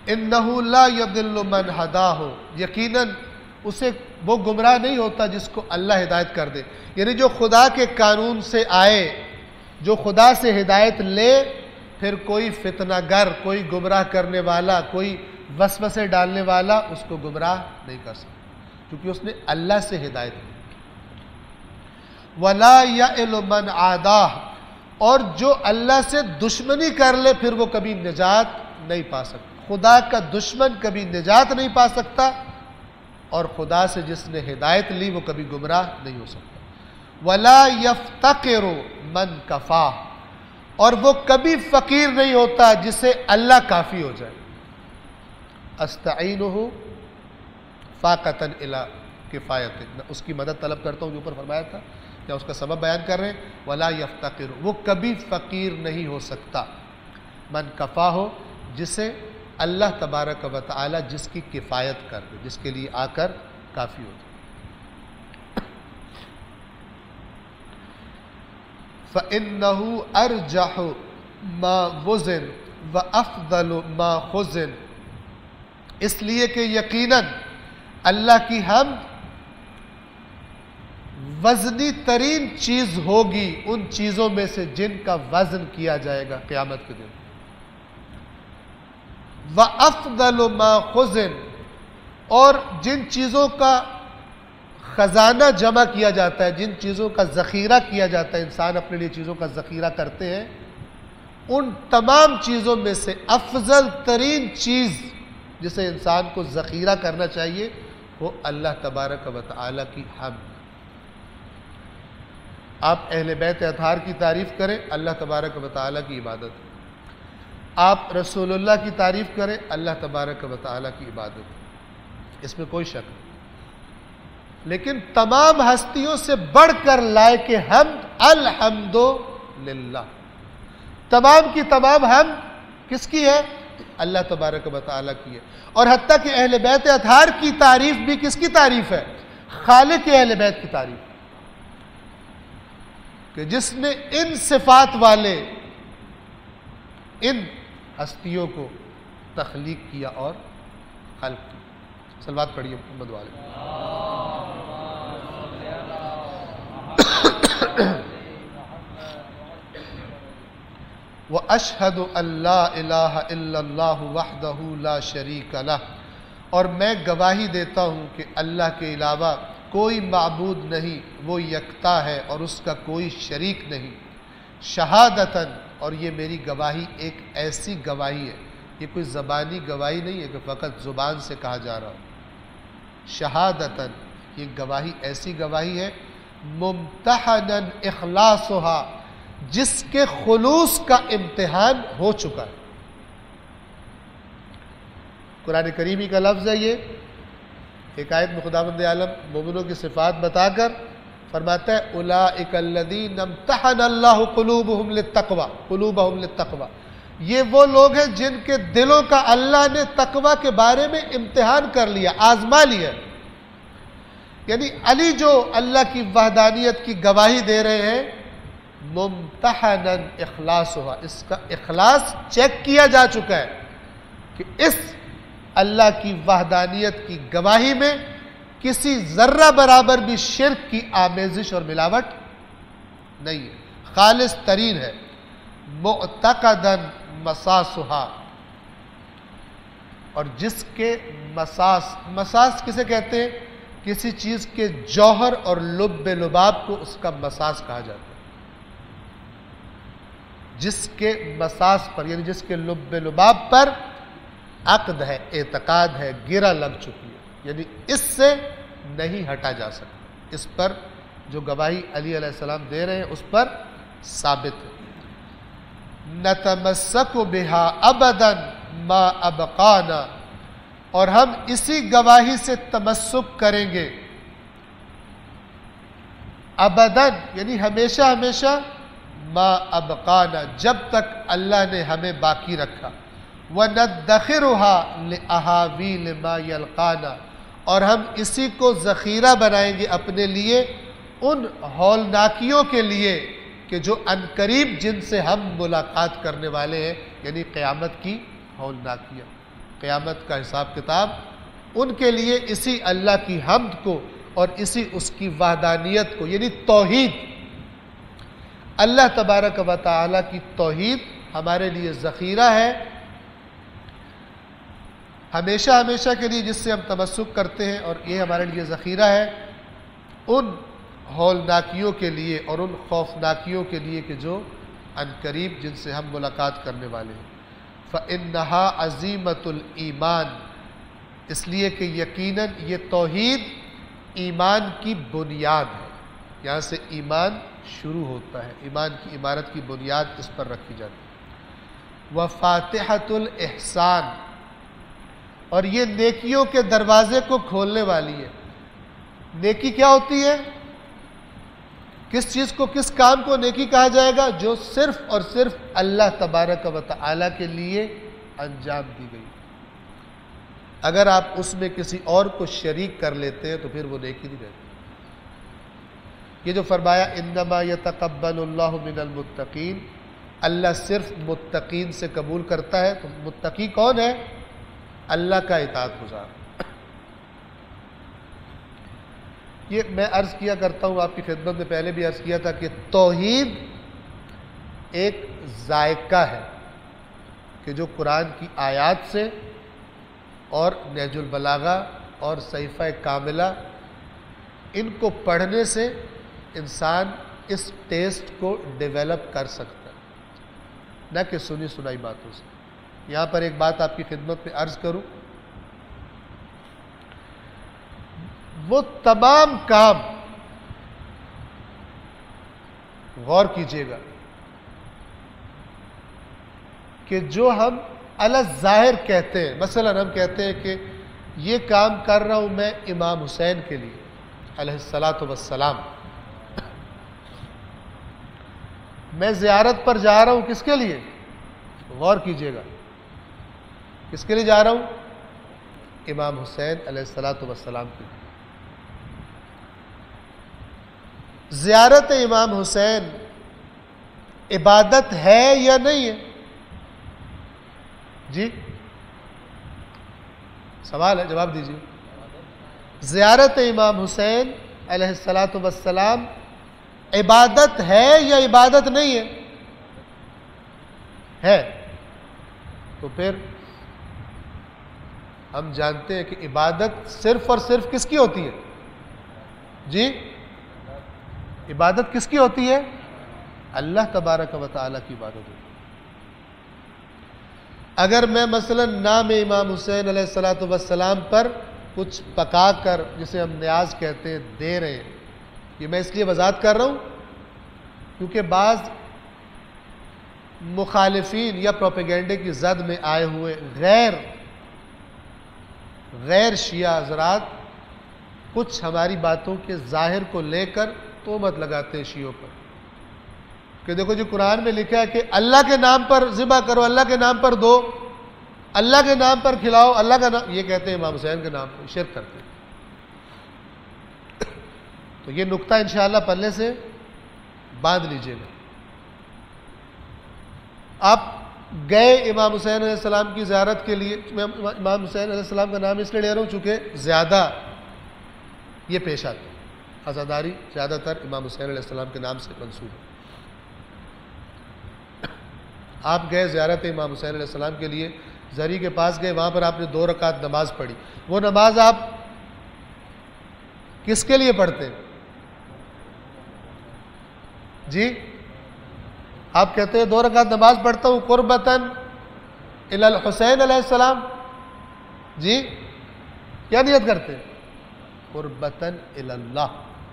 انہ لا یضل من ہداہ، یقیناً اسے وہ گمراہ نہیں ہوتا جس کو اللہ ہدایت کر دے. یعنی جو خدا کے قانون سے آئے، جو خدا سے ہدایت لے، پھر کوئی فتنہ گر، کوئی گمراہ کرنے والا، کوئی وسوسے ڈالنے والا اس کو گمراہ نہیں کر سکتا، کیونکہ اس نے اللہ سے ہدایت لی. وَلَا يَئِلُ مَنْ عَادَاهُ، اور جو اللہ سے دشمنی کر لے پھر وہ کبھی نجات نہیں پا سکتا. خدا کا دشمن کبھی نجات نہیں پا سکتا، اور خدا سے جس نے ہدایت لی وہ کبھی گمراہ نہیں ہو سکتا. وَلَا يَفْتَقِرُ مَنْ كَفَاهُ، اور وہ کبھی فقیر نہیں ہوتا جسے اللہ کافی ہو جائے. استعینہ فاقۃ الی کفایۃ، اس کی مدد طلب کرتا ہوں جو اوپر فرمایا تھا، یا اس کا سبب بیان کر رہے ہیں. ولا یفتقر، وہ کبھی فقیر نہیں ہو سکتا. من کفا ہو، جسے اللہ تبارک و تعالی جس کی کفایت کر دے، جس کے لیے آ کر کافی ہو جائے. فَإِنَّهُ أَرْجَحُ مَا وُزِنَ وَأَفْضَلُ مَا خُزِنَ، اس لیے کہ یقیناً اللہ کی حمد وزنی ترین چیز ہوگی ان چیزوں میں سے جن کا وزن کیا جائے گا قیامت کے دن. وَأَفْضَلُ مَا خُزِنَ، اور جن چیزوں کا خزانہ جمع کیا جاتا ہے، جن چیزوں کا ذخیرہ کیا جاتا ہے، انسان اپنے لیے چیزوں کا ذخیرہ کرتے ہیں، ان تمام چیزوں میں سے افضل ترین چیز جسے انسان کو ذخیرہ کرنا چاہیے وہ اللہ تبارک و تعالی کی حمد. آپ اہل بیت اطہار کی تعریف کریں، اللہ تبارک و تعالی کی عبادت. آپ رسول اللہ کی تعریف کریں، اللہ تبارک و تعالی کی عبادت، اس میں کوئی شک نہیں. لیکن تمام ہستیوں سے بڑھ کر لائق حمد الحمد للہ، تمام کی تمام حمد کس کی ہے؟ اللہ تبارک و تعالی کی ہے. اور حتیٰ کہ اہل بیت اطہار کی تعریف بھی کس کی تعریف ہے؟ خالق اہل بیت کی تعریف، کہ جس نے ان صفات والے ان ہستیوں کو تخلیق کیا اور خلق کیا. صلوات پڑھیے محمد والے. وَأَشْهَدُ أَن لَا إِلَٰهَ إِلَّا اللَّهُ وَحْدَهُ لَا شَرِيكَ لَهُ، اور میں گواہی دیتا ہوں کہ اللہ کے علاوہ کوئی معبود نہیں، وہ یکتا ہے اور اس کا کوئی شریک نہیں. شہادتاً، اور یہ میری گواہی ایک ایسی گواہی ہے، یہ کوئی زبانی گواہی نہیں ہے کہ فقط زبان سے کہا جا رہا ہو. شہادتاً، یہ گواہی ایسی گواہی ہے ممتحناً اخلاصها، جس کے خلوص کا امتحان ہو چکا ہے. قرآن کریمی کا لفظ ہے یہ. ایک آیت میں خداوند عالم مومنوں کی صفات بتا کر فرماتا ہے اولئک الذین امتحن اللہ قلوبہم للتقوی قلوبہم للتقوی، یہ وہ لوگ ہیں جن کے دلوں کا اللہ نے تقوی کے بارے میں امتحان کر لیا، آزما لیا. یعنی علی جو اللہ کی وحدانیت کی گواہی دے رہے ہیں، ممتحناً اخلاصها، اس کا اخلاص چیک کیا جا چکا ہے کہ اس اللہ کی وحدانیت کی گواہی میں کسی ذرہ برابر بھی شرک کی آمیزش اور ملاوٹ نہیں ہے، خالص ترین ہے. معتقداً مساسها، اور جس کے مساس، مساس کسے کہتے ہیں؟ کسی چیز کے جوہر اور لب لباب کو اس کا مساس کہا جاتا ہے. جس کے مساس پر، یعنی جس کے لب لباب پر عقد ہے، اعتقاد ہے، گرہ لگ چکی ہے، یعنی اس سے نہیں ہٹا جا سکتا. اس پر جو گواہی علی علیہ السلام دے رہے ہیں اس پر ثابت ہے. نتمسک بہا ابداً ما ابقانا، اور ہم اسی گواہی سے تمسک کریں گے. ابداً یعنی ہمیشہ ہمیشہ، ما ابقانا جب تک اللہ نے ہمیں باقی رکھا. وندخرها لأحاویل ما یلقانا، اور ہم اسی کو ذخیرہ بنائیں گے اپنے لیے ان ہولناکیوں کے لیے کہ جو عنقریب جن سے ہم ملاقات کرنے والے ہیں، یعنی قیامت کی ہولناکیاں. قیامت کا حساب کتاب ان کے لیے اسی اللہ کی حمد کو اور اسی اس کی وحدانیت کو، یعنی توحید، اللہ تبارک و تعالی کی توحید ہمارے لیے ذخیرہ ہے ہمیشہ ہمیشہ کے لیے، جس سے ہم تمسک کرتے ہیں، اور یہ ہمارے لیے ذخیرہ ہے ان ہولناکیوں کے لیے اور ان خوفناکیوں کے لیے کہ جو عنقریب جن سے ہم ملاقات کرنے والے ہیں۔ فَإِنَّهَا عَظِیمَةُ الْإِیمَانِ، اس لیے کہ یقیناً یہ توحید ایمان کی بنیاد ہے، یہاں سے ایمان شروع ہوتا ہے، ایمان کی عمارت کی بنیاد اس پر رکھی جاتی ہے۔ وَفَاتِحَةُ الْإِحْسَانِ، اور یہ نیکیوں کے دروازے کو کھولنے والی ہے۔ نیکی کیا ہوتی ہے؟ کس چیز کو، کس کام کو نیکی کہا جائے گا؟ جو صرف اور صرف اللہ تبارک و تعالی کے لیے انجام دی گئی۔ اگر آپ اس میں کسی اور کو شریک کر لیتے ہیں تو پھر وہ نیکی نہیں رہتی۔ یہ جو فرمایا انما یتقبل اللہ من المتقین، اللہ صرف متقین سے قبول کرتا ہے، تو متقی کون ہے؟ اللہ کا اطاعت گزار۔ یہ میں عرض کیا کرتا ہوں آپ کی خدمت میں، پہلے بھی عرض کیا تھا کہ توحید ایک ذائقہ ہے کہ جو قرآن کی آیات سے اور نہج البلاغہ اور صحیفہ کاملہ ان کو پڑھنے سے انسان اس ٹیسٹ کو ڈیولپ کر سکتا ہے، نہ کہ سنی سنائی باتوں سے۔ یہاں پر ایک بات آپ کی خدمت میں عرض کروں، وہ تمام کام غور کیجئے گا کہ جو ہم الظاہر کہتے ہیں، مثلا ہم کہتے ہیں کہ یہ کام کر رہا ہوں میں امام حسین کے لیے علیہ الصلاۃ والسلام، میں زیارت پر جا رہا ہوں کس کے لیے؟ غور کیجئے گا، کس کے لیے جا رہا ہوں؟ امام حسین علیہ الصلاۃ والسلام کے لیے۔ زیارت امام حسین عبادت ہے یا نہیں ہے؟ جی سوال ہے، جواب دیجیے۔ زیارت امام حسین علیہ الصلاۃ والسلام عبادت ہے یا عبادت نہیں ہے؟ ہے۔ تو پھر ہم جانتے ہیں کہ عبادت صرف اور صرف کس کی ہوتی ہے؟ جی عبادت کس کی ہوتی ہے؟ اللہ تبارک و تعالیٰ کی عبادت ہوتی ہے۔ اگر میں مثلا نام امام حسین علیہ الصلاۃ والسلام پر کچھ پکا کر، جسے ہم نیاز کہتے ہیں، دے رہے ہیں، یہ میں اس لیے وضاحت کر رہا ہوں کیونکہ بعض مخالفین یا پروپیگنڈے کی زد میں آئے ہوئے غیر غیر شیعہ حضرات کچھ ہماری باتوں کے ظاہر کو لے کر تہمت لگاتے ہیں شیعوں پر کہ دیکھو جی قرآن میں لکھا ہے کہ اللہ کے نام پر ذبح کرو، اللہ کے نام پر دو، اللہ کے نام پر کھلاؤ، اللہ کا نام، یہ کہتے ہیں امام حسین کے نام پر شرک کرتے ہیں۔ تو یہ نقطہ انشاءاللہ پلے سے باندھ لیجئے گا۔ آپ گئے امام حسین علیہ السلام کی زیارت کے لیے، میں امام حسین علیہ السلام کا نام اس لیے لے رہا ہوں چونکہ زیادہ یہ پیش آتا ہے، عزاداری زیادہ تر امام حسین علیہ السلام کے نام سے منسوب ہے۔ آپ گئے زیارت امام حسین علیہ السلام کے لیے، زری کے پاس گئے، وہاں پر آپ نے دو رکعت نماز پڑھی۔ وہ نماز آپ کس کے لیے پڑھتے ہیں؟ جی آپ کہتے ہیں دو رکعت نماز پڑھتا ہوں قربتاً الی الحسین علیہ السلام، جی کیا نیت کرتے ہیں؟ قربتاً الی اللہ۔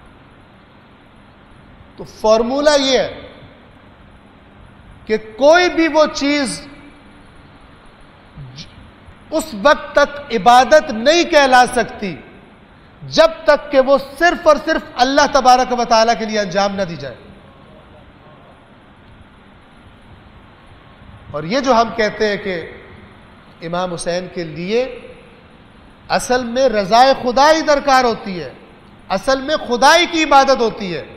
تو فارمولہ یہ ہے کہ کوئی بھی وہ چیز اس وقت تک عبادت نہیں کہلا سکتی جب تک کہ وہ صرف اور صرف اللہ تبارک و تعالیٰ کے لیے انجام نہ دی جائے۔ اور یہ جو ہم کہتے ہیں کہ امام حسین کے لیے اصل میں رضائے خدائی درکار ہوتی ہے، اصل میں خدائی کی عبادت ہوتی ہے۔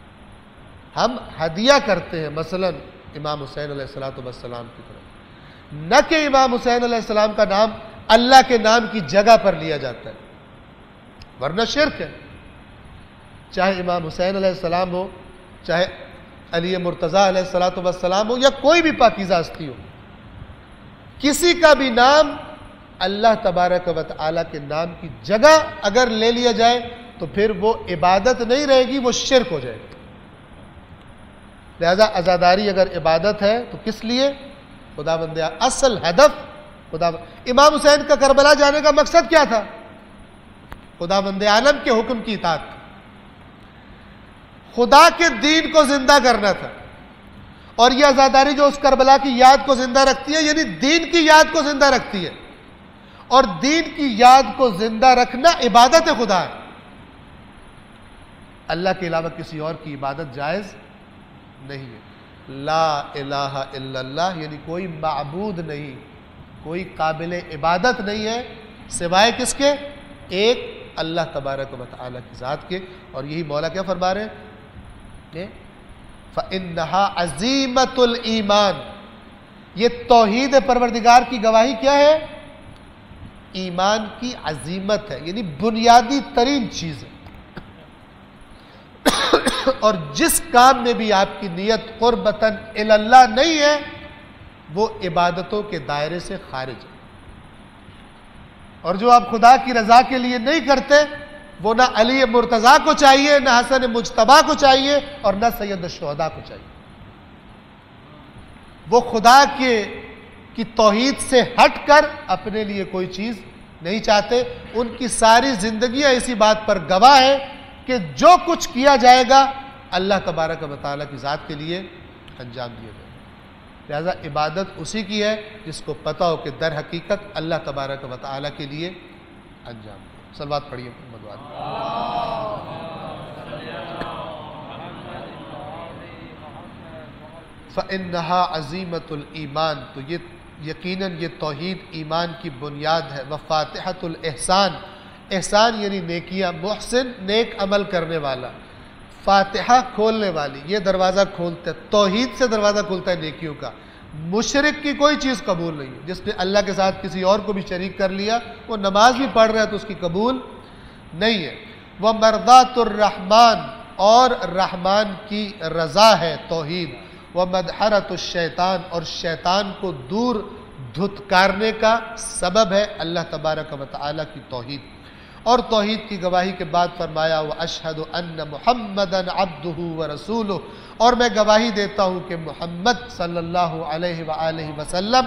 ہم ہدیہ کرتے ہیں مثلا امام حسین علیہ الصلوۃ والسلام کی طرف، نہ کہ امام حسین علیہ السلام کا نام اللہ کے نام کی جگہ پر لیا جاتا ہے، ورنہ شرک ہے۔ چاہے امام حسین علیہ السلام ہو، چاہے علی مرتضیٰ علیہ الصلوۃ والسلام ہو، یا کوئی بھی پاکیزہ ہستی ہو، کسی کا بھی نام اللہ تبارک و تعالی کے نام کی جگہ اگر لے لیا جائے تو پھر وہ عبادت نہیں رہے گی، وہ شرک ہو جائے گی۔ لہذا عزاداری اگر عبادت ہے تو کس لیے؟ خدا بندے، اصل ہدف خدا بند... امام حسین کا کربلا جانے کا مقصد کیا تھا؟ خدا بند عالم کے حکم کی اطاعت، خدا کے دین کو زندہ کرنا تھا۔ اور یہ عزاداری جو اس کربلا کی یاد کو زندہ رکھتی ہے، یعنی دین کی یاد کو زندہ رکھتی ہے، اور دین کی یاد کو زندہ رکھنا عبادت خدا ہے۔ اللہ کے علاوہ کسی اور کی عبادت جائز نہیں ہے۔ لا الہ الا اللہ، یعنی کوئی معبود نہیں، کوئی قابل عبادت نہیں ہے سوائے کس کے؟ ایک اللہ تبارک و تعالی کی ذات کے۔ اور یہی مولا کیا فرما رہے ہیں؟ فَإِنَّهَا عَزِيمَةُ الْإِيمَانِ، یہ توحید پروردگار کی گواہی کیا ہے؟ ایمان کی عظیمت ہے، یعنی بنیادی ترین چیز ہے۔ اور جس کام میں بھی آپ کی نیت قربتاً الی اللہ نہیں ہے، وہ عبادتوں کے دائرے سے خارج ہے۔ اور جو آپ خدا کی رضا کے لیے نہیں کرتے، وہ نہ علی مرتضیٰ کو چاہیے، نہ حسن مجتبیٰ کو چاہیے، اور نہ سید الشہداء کو چاہیے۔ وہ خدا کے کی توحید سے ہٹ کر اپنے لیے کوئی چیز نہیں چاہتے۔ ان کی ساری زندگیاں اسی بات پر گواہ ہے کہ جو کچھ کیا جائے گا اللہ تبارک و تعالیٰ کی ذات کے لیے انجام دیا جائے گا۔ لہذا عبادت اسی کی ہے جس کو پتہ ہو کہ در حقیقت اللہ تبارک و تعالیٰ کے لیے انجام دیا۔ صلوات پڑھیے محمد والے۔ فَإِنَّهَا عَزِيمَةُ الْإِيمَانِ، تو یہ یقیناً یہ توحید ایمان کی بنیاد ہے۔ وَفَاتِحَةُ الْإِحْسَانِ، احسان یعنی نیکیاں، محسن نیک عمل کرنے والا، فاتحہ کھولنے والی، یہ دروازہ کھولتا ہے، توحید سے دروازہ کھولتا ہے نیکیوں کا۔ مشرک کی کوئی چیز قبول نہیں ہے، جس نے اللہ کے ساتھ کسی اور کو بھی شریک کر لیا، وہ نماز بھی پڑھ رہا ہے تو اس کی قبول نہیں ہے۔ وَمَرْضَاتُ الرَّحْمَانِ، اور رحمان کی رضا ہے توحید۔ وَمَدْحَرَةُ الشیطان، اور شیطان کو دور دھتکارنے کا سبب ہے اللہ تبارک و تعالیٰ کی توحید۔ اور توحید کی گواہی کے بعد فرمایا وَأَشْهَدُ أَنَّ مُحَمَّدًا عَبْدُهُ وَرَسُولُهُ، اور میں گواہی دیتا ہوں کہ محمد صلی اللہ علیہ وآلہ وسلم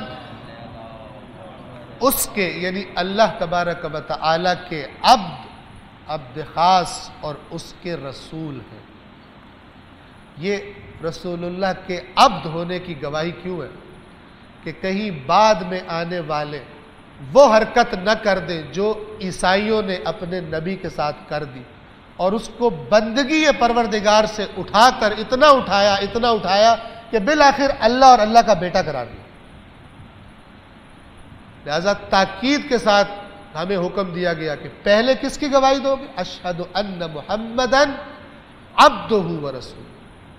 اس کے یعنی اللہ تبارک و تعالیٰ کے عبد عبد خاص اور اس کے رسول ہیں۔ یہ رسول اللہ کے عبد ہونے کی گواہی کیوں ہے؟ کہ کہیں بعد میں آنے والے وہ حرکت نہ کر دیں جو عیسائیوں نے اپنے نبی کے ساتھ کر دی، اور اس کو بندگی پروردگار سے اٹھا کر اتنا اٹھایا اتنا اٹھایا کہ بالآخر اللہ اور اللہ کا بیٹا قرار دیا۔ لہذا تاکید کے ساتھ ہمیں حکم دیا گیا کہ پہلے کس کی گواہی دو گے؟ اشہد ان محمدً عبدہ ورسولہ۔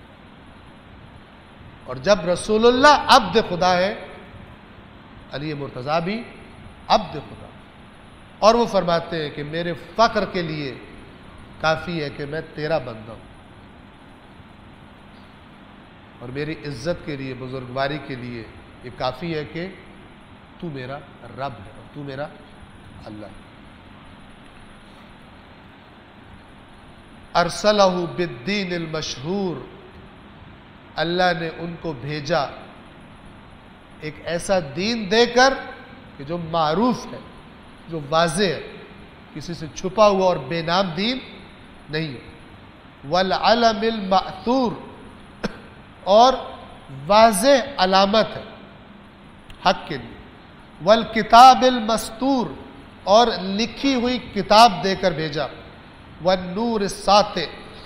اور جب رسول اللہ عبد خدا ہے، علی مرتضیٰ بھی عبد خدا، اور وہ فرماتے ہیں کہ میرے فخر کے لیے کافی ہے کہ میں تیرا بندہ ہوں، اور میری عزت کے لیے بزرگواری کے لیے یہ کافی ہے کہ تو میرا رب ہے اور تو میرا اللہ ہے۔ ارسلہ بالدین المشہور، اللہ نے ان کو بھیجا ایک ایسا دین دے کر کہ جو معروف ہے، جو واضح ہے، کسی سے چھپا ہوا اور بے نام دین نہیں ہے۔ والعلم المأثور، اور واضح علامت ہے حق کے لیے۔ والکتاب المستور، اور لکھی ہوئی کتاب دے کر بھیجا۔ والنور الساطع،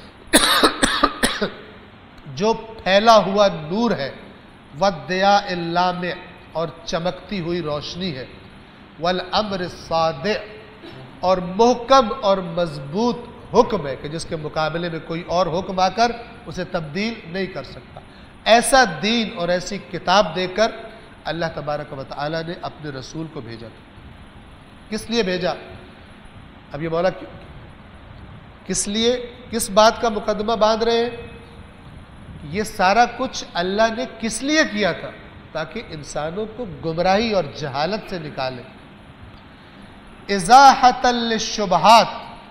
جو پھیلا ہوا نور ہے۔ والضیاء اللامع، اور چمکتی ہوئی روشنی ہے۔ والامر الصادع، اور محکم اور مضبوط حکم ہے کہ جس کے مقابلے میں کوئی اور حکم آ کر اسے تبدیل نہیں کر سکتا۔ ایسا دین اور ایسی کتاب دے کر اللہ تبارک و تعالیٰ نے اپنے رسول کو بھیجا تھا. کس لیے بھیجا؟ اب یہ مولا کس لیے کس بات کا مقدمہ باندھ رہے ہیں؟ یہ سارا کچھ اللہ نے کس لیے کیا تھا؟ تاکہ انسانوں کو گمراہی اور جہالت سے نکالے. ازاحۃ للشبہات،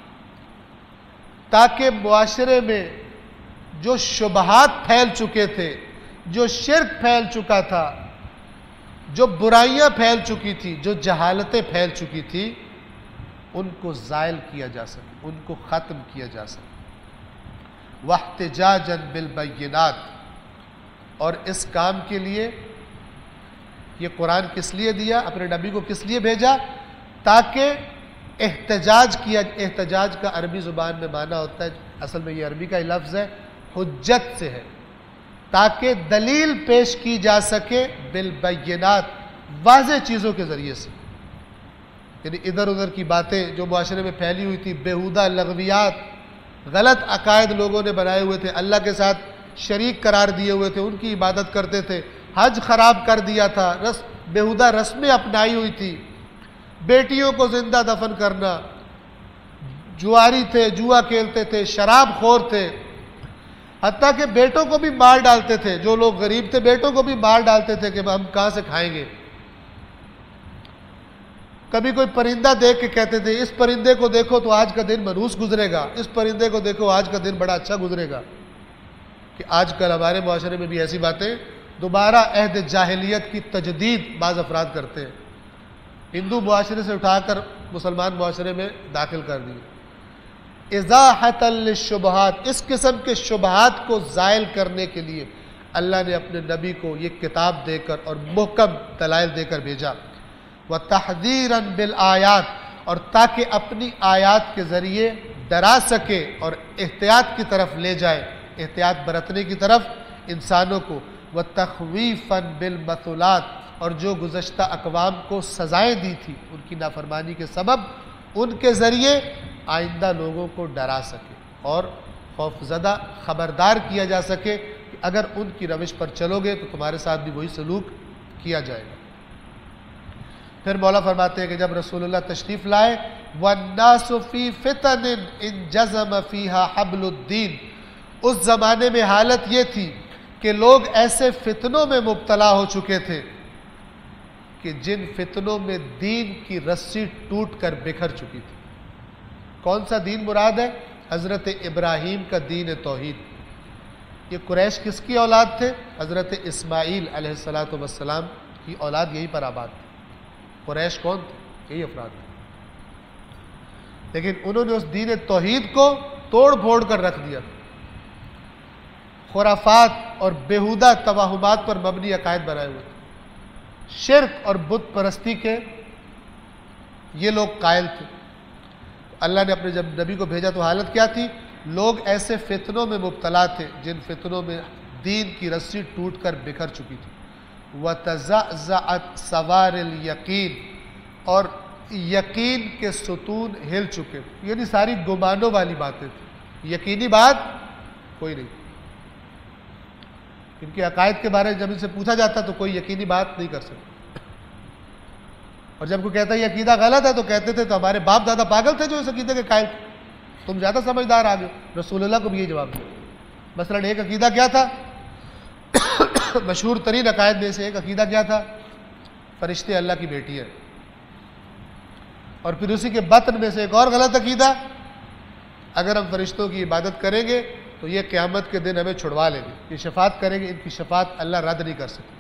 تاکہ معاشرے میں جو شبہات پھیل چکے تھے، جو شرک پھیل چکا تھا، جو برائیاں پھیل چکی تھی، جو جہالتیں پھیل چکی تھی، ان کو زائل کیا جا سکے، ان کو ختم کیا جا سکے. واحتجاجا بالبینات، اور اس کام کے لیے یہ قرآن کس لیے دیا، اپنے نبی کو کس لیے بھیجا؟ تاکہ احتجاج کیا. احتجاج کا عربی زبان میں معنی ہوتا ہے، اصل میں یہ عربی کا ہی لفظ ہے، حجت سے ہے، تاکہ دلیل پیش کی جا سکے بالبینات، واضح چیزوں کے ذریعے سے. یعنی ادھر ادھر کی باتیں جو معاشرے میں پھیلی ہوئی تھی، بیہودہ لغویات، غلط عقائد لوگوں نے بنائے ہوئے تھے، اللہ کے ساتھ شریک قرار دیے ہوئے تھے، ان کی عبادت کرتے تھے، حج خراب کر دیا تھا، رس بیہودہ رسمیں اپنائی ہوئی تھی، بیٹیوں کو زندہ دفن کرنا، جواری تھے، جوا کھیلتے تھے، شراب خور تھے، حتیٰ کہ بیٹوں کو بھی مار ڈالتے تھے. جو لوگ غریب تھے بیٹوں کو بھی مار ڈالتے تھے کہ ہم کہاں سے کھائیں گے. کبھی کوئی پرندہ دیکھ کے کہتے تھے اس پرندے کو دیکھو تو آج کا دن منحوس گزرے گا، اس پرندے کو دیکھو آج کا دن بڑا اچھا گزرے گا. کہ آج کل ہمارے معاشرے میں بھی ایسی باتیں دوبارہ عہد جاہلیت کی تجدید بعض افراد کرتے ہیں، ہندو معاشرے سے اٹھا کر مسلمان معاشرے میں داخل کر دی. ازاحۃ للشبہات، اس قسم کے شبہات کو زائل کرنے کے لیے اللہ نے اپنے نبی کو یہ کتاب دے کر اور محکم دلائل دے کر بھیجا. وتحذیراً بالآیات، اور تاکہ اپنی آیات کے ذریعے ڈرا سکے اور احتیاط کی طرف لے جائے، احتیاط برتنے کی طرف انسانوں کو. وتخویفاً بالمثلات، اور جو گزشتہ اقوام کو سزائیں دی تھی ان کی نافرمانی کے سبب، ان کے ذریعے آئندہ لوگوں کو ڈرا سکے اور خوف زدہ خبردار کیا جا سکے کہ اگر ان کی روش پر چلو گے تو تمہارے ساتھ بھی وہی سلوک کیا جائے گا. پھر مولا فرماتے ہیں کہ جب رسول اللہ تشریف لائے، وَالنَّاسُ فِي فِتَنٍ إِن جَزَمَ فِيهَا حَبْلُ الدِّينِ، اس زمانے میں حالت یہ تھی کہ لوگ ایسے فتنوں میں مبتلا ہو چکے تھے کہ جن فتنوں میں دین کی رسی ٹوٹ کر بکھر چکی تھی. کون سا دین مراد ہے؟ حضرت ابراہیم کا دین توحید. یہ قریش کس کی اولاد تھے؟ حضرت اسماعیل علیہ الصلاۃ والسلام کی اولاد یہی پر آباد تھی. قریش کون تھے؟ یہی افراد تھے. لیکن انہوں نے اس دین توحید کو توڑ پھوڑ کر رکھ دیا. خرافات اور بیہودہ توہمات پر مبنی عقائد بنائے ہوئے تھے. شرک اور بت پرستی کے یہ لوگ قائل تھے. اللہ نے اپنے جب نبی کو بھیجا تو حالت کیا تھی؟ لوگ ایسے فتنوں میں مبتلا تھے جن فتنوں میں دین کی رسی ٹوٹ کر بکھر چکی تھی. وَتَزَعْزَعَتْ سَوَارِ الْيَقِينِ، اور یقین کے ستون ہل چکے. یعنی ساری گمانوں والی باتیں تھیں، یقینی بات کوئی نہیں. ان کے عقائد کے بارے میں جب ان سے پوچھا جاتا تو کوئی یقینی بات نہیں کر سکتا. اور جب کوئی کہتا ہے یہ عقیدہ غلط ہے تو کہتے تھے تو ہمارے باپ دادا پاگل تھے جو اس عقیدے کے قائل تھے، تم زیادہ سمجھدار آ گئے. رسول اللہ کو بھی یہ جواب دیا. مثلاً ایک عقیدہ کیا تھا؟ مشہور ترین عقائد میں سے ایک عقیدہ کیا تھا؟ فرشتے اللہ کی بیٹی ہے. اور پھر اسی کے بطن میں سے ایک اور غلط عقیدہ، اگر ہم فرشتوں کی عبادت کریں گے تو یہ قیامت کے دن ہمیں چھڑوا لیں گے، یہ شفاعت کریں گے، ان کی شفاعت اللہ رد نہیں کر سکتے.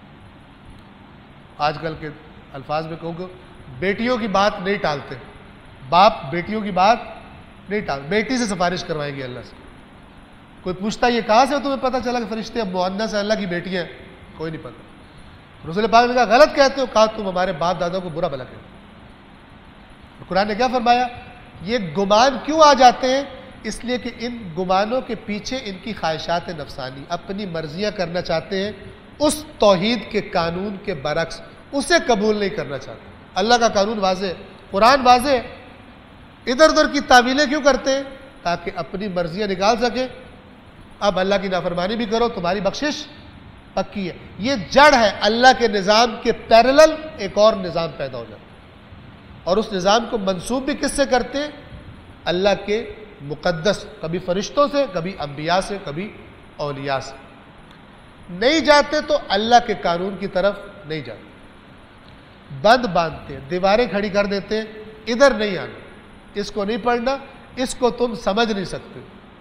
آج کل کے الفاظ میں کہوں کہ بیٹیوں کی بات نہیں ٹالتے، باپ بیٹیوں کی بات نہیں ٹال، بیٹی سے سفارش کروائیں گے اللہ سے. کوئی پوچھتا یہ کہاں سے ہو تمہیں پتہ چلا کہ فرشتے اب مؤنث ہے، اللہ کی بیٹی ہیں؟ کوئی نہیں پتہ. رسول پاک نے کہا غلط کہتے ہو. کہا تم ہمارے باپ دادا کو برا بھلا کہتے ہو. قرآن نے کیا فرمایا؟ یہ گمان کیوں آ جاتے ہیں؟ اس لیے کہ ان گمانوں کے پیچھے ان کی خواہشات نفسانی، اپنی مرضیاں کرنا چاہتے ہیں اس توحید کے قانون کے برعکس، اسے قبول نہیں کرنا چاہتے. اللہ کا قانون واضح، قرآن واضح. ادھر ادھر کی تعویلیں کیوں کرتے ہیں؟ تاکہ اپنی مرضیاں نکال سکیں. اب اللہ کی نافرمانی بھی کرو تمہاری بخشش پکی ہے. یہ جڑ ہے اللہ کے نظام کے پیرلل ایک اور نظام پیدا ہو جاتا ہے, اور اس نظام کو منسوب بھی کس سے کرتے ہیں؟ اللہ کے مقدس, کبھی فرشتوں سے, کبھی انبیاء سے, کبھی اولیاء سے. نہیں جاتے تو اللہ کے قانون کی طرف نہیں جاتے, بند باندھتے ہیں, دیواریں کھڑی کر دیتے ہیں, ادھر نہیں آنا, اس کو نہیں پڑھنا, اس کو تم سمجھ نہیں سکتے.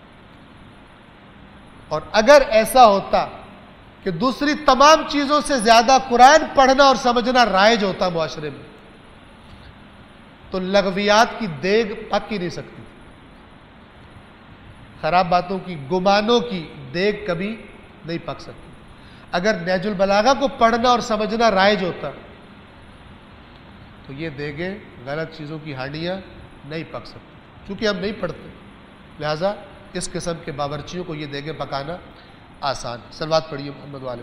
اور اگر ایسا ہوتا کہ دوسری تمام چیزوں سے زیادہ قرآن پڑھنا اور سمجھنا رائج ہوتا معاشرے میں, تو لغویات کی دیگ پک ہی نہیں سکتی, خراب باتوں کی, گمانوں کی دیگ کبھی نہیں پک سکتی. اگر نہج البلاغہ کو پڑھنا اور سمجھنا رائج ہوتا تو یہ دیگیں غلط چیزوں کی ہانڈیاں نہیں پک سکتی. چونکہ ہم نہیں پڑھتے, لہذا اس قسم کے باورچیوں کو یہ دیگیں پکانا آسان ہے. صلوات پڑھیے محمد والے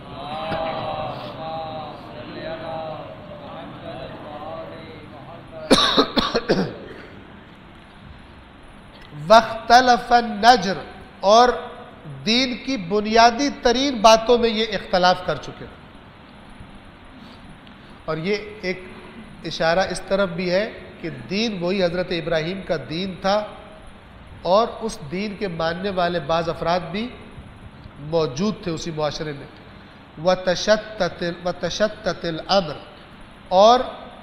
وَاخْتَلَفَ النَّجْرُ, اور دین کی بنیادی ترین باتوں میں یہ اختلاف کر چکے. اور یہ ایک اشارہ اس طرف بھی ہے کہ دین وہی حضرت ابراہیم کا دین تھا, اور اس دین کے ماننے والے بعض افراد بھی موجود تھے اسی معاشرے میں. وَتَشَتَّتِ وَتَشَتَّتِ الْأَمْرُ, اور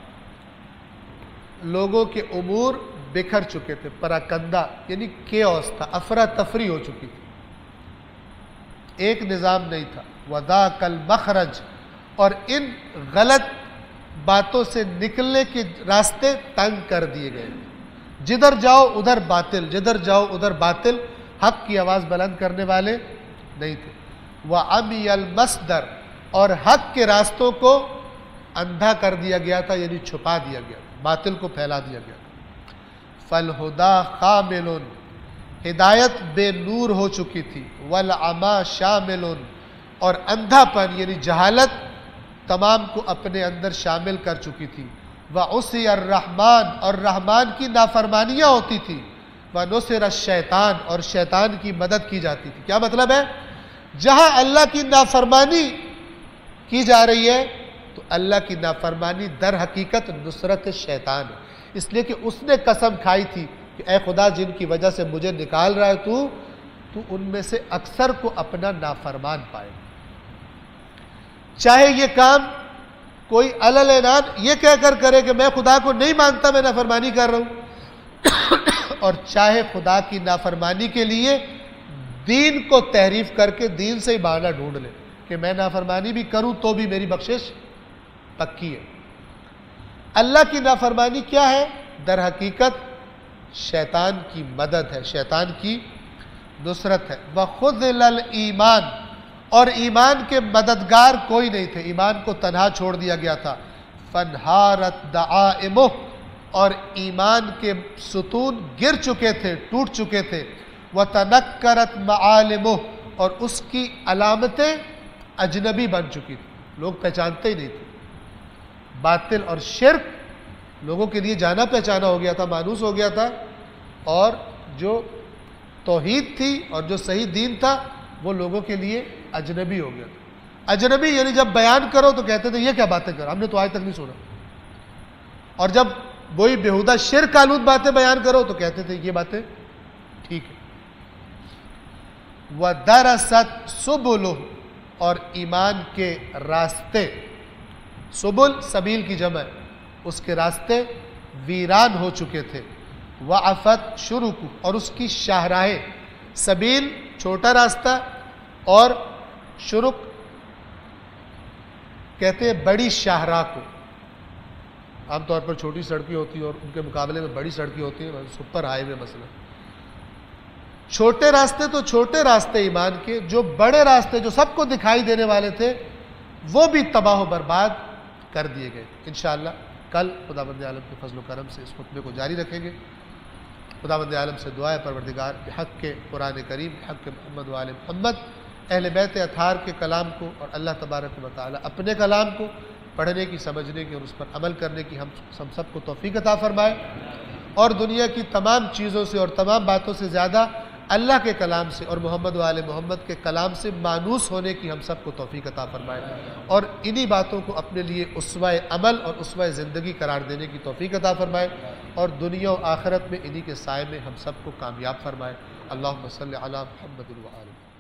لوگوں کے امور بکھر چکے تھے, پراکندہ یعنی کیوس تھا, افراتفری ہو چکی تھی, ایک نظام نہیں تھا. وَذَاكَ الْمَخْرَجُ, اور ان غلط باتوں سے نکلنے کے راستے تنگ کر دیے گئے. جدھر جاؤ ادھر باطل, جدھر جاؤ ادھر باطل, حق کی آواز بلند کرنے والے نہیں تھے. وَعَمِيَ الْمَصْدَرُ, اور حق کے راستوں کو اندھا کر دیا گیا تھا, یعنی چھپا دیا گیا, باطل کو پھیلا دیا گیا. فَالْهُدَى خَامِلٌ, ہدایت بے نور ہو چکی تھی. وَالْعَمَى شَامِلٌ, اور اندھا پن یعنی جہالت تمام کو اپنے اندر شامل کر چکی تھی. وَعُصِيَ الرَّحْمَنُ, اور رحمان کی نافرمانیاں ہوتی تھی. وَنُصِرَ الشَّيْطَانُ, اور شیطان کی مدد کی جاتی تھی. کیا مطلب ہے؟ جہاں اللہ کی نافرمانی کی جا رہی ہے تو اللہ کی نافرمانی در حقیقت نصرت شیطان ہے, اس لیے کہ اس نے قسم کھائی تھی کہ اے خدا جن کی وجہ سے مجھے نکال رہا ہے تو تو ان میں سے اکثر کو اپنا نافرمان پائے. چاہے یہ کام کوئی علل اعنان یہ کہہ کر کرے کہ میں خدا کو نہیں مانتا, میں نافرمانی کر رہا ہوں, اور چاہے خدا کی نافرمانی کے لیے دین کو تحریف کر کے دین سے ہی بہانہ ڈھونڈ لے کہ میں نافرمانی بھی کروں تو بھی میری بخشش پکی ہے. اللہ کی نافرمانی کیا ہے؟ در حقیقت شیطان کی مدد ہے, شیطان کی نصرت ہے. وَخُذِلَ الْإِيمَانِ, اور ایمان کے مددگار کوئی نہیں تھے, ایمان کو تنہا چھوڑ دیا گیا تھا. فَانْهَارَتْ دَعَائِمُهُ, اور ایمان کے ستون گر چکے تھے, ٹوٹ چکے تھے. وَتَنَكَّرَتْ مَعَالِمُهُ, اور اس کی علامتیں اجنبی بن چکی تھی, لوگ پہچانتے ہی نہیں تھے. باطل اور شرک لوگوں کے لیے جانا پہچانا ہو گیا تھا, مانوس ہو گیا تھا, اور جو توحید تھی اور جو صحیح دین تھا وہ لوگوں کے لیے اجنبی ہو گیا تھا. اجنبی یعنی جب بیان کرو تو کہتے تھے یہ کیا باتیں کرو, ہم نے تو آج تک نہیں سنا, اور جب وہی بےہودہ شرک آلود باتیں بیان کرو تو کہتے تھے یہ باتیں ٹھیک ہے. وَدَرَسَتْ سُبُلُهُ, اور ایمان کے راستے, سبل سبیل کی جمع ہے, اس کے راستے ویران ہو چکے تھے. وَعَفَتْ شُرُكُ, اور اس کی شاہراہیں, سبیل چھوٹا راستہ اور شرک کہتے ہیں بڑی شاہراہ کو. عام طور پر چھوٹی سڑکیں ہوتی ہیں اور ان کے مقابلے میں بڑی سڑکیں ہوتی ہیں, سپر ہائی وے مثلا. چھوٹے راستے تو چھوٹے راستے ایمان کے, جو بڑے راستے جو سب کو دکھائی دینے والے تھے وہ بھی تباہ و برباد کر دیے گئے. انشاءاللہ کل خداوند عالم کے فضل و کرم سے اس خطبے کو جاری رکھیں گے. خداوند عالم سے دعا ہے پروردگار کہ حق کے قرآن کریم, حق کے محمد و آل محمد, اہل بیت اطہار کے کلام کو اور اللہ تبارک و تعالی اپنے کلام کو پڑھنے کی, سمجھنے کی اور اس پر عمل کرنے کی ہم ہم سب کو توفیق عطا فرمائے, اور دنیا کی تمام چیزوں سے اور تمام باتوں سے زیادہ اللہ کے کلام سے اور محمد و آل محمد کے کلام سے مانوس ہونے کی ہم سب کو توفیق عطا فرمائے، اور انہی باتوں کو اپنے لیے اسوہ عمل اور اسوہ زندگی قرار دینے کی توفیق عطا فرمائے، اور دنیا و آخرت میں انہی کے سائے میں ہم سب کو کامیاب فرمائے۔ اللہم صلی علی محمد و آل محمد۔